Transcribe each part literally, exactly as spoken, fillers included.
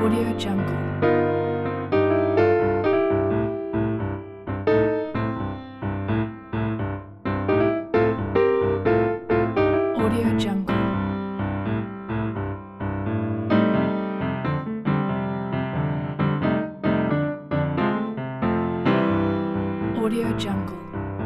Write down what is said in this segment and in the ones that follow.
Audio Jungle. Audio Jungle. Audio Jungle.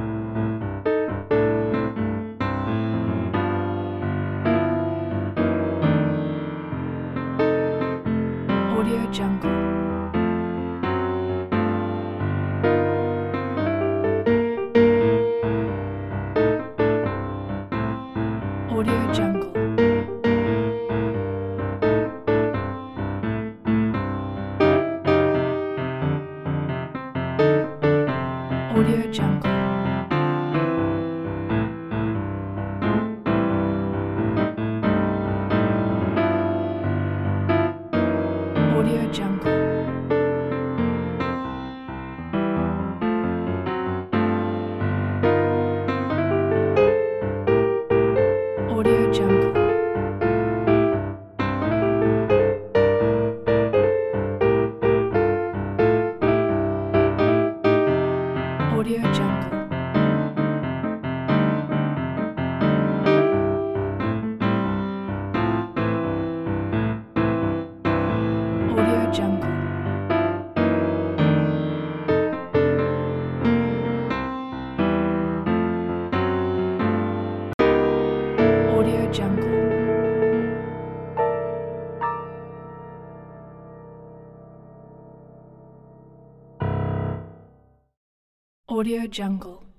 Audio Jungle. Audio Jungle. Audio Jungle. Audio Jungle. Audio Jungle. Audio Jungle. Audio Jungle. Audio Jungle. Audio Jungle.